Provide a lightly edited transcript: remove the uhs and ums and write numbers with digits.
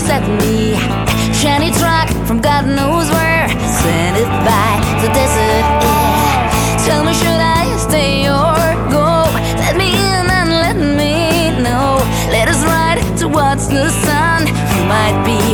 set me. Shiny truck from God knows where, send it by the desert air. Tell me, should I stay or go? Let me in and let me know. Let us ride towards the sun. You might be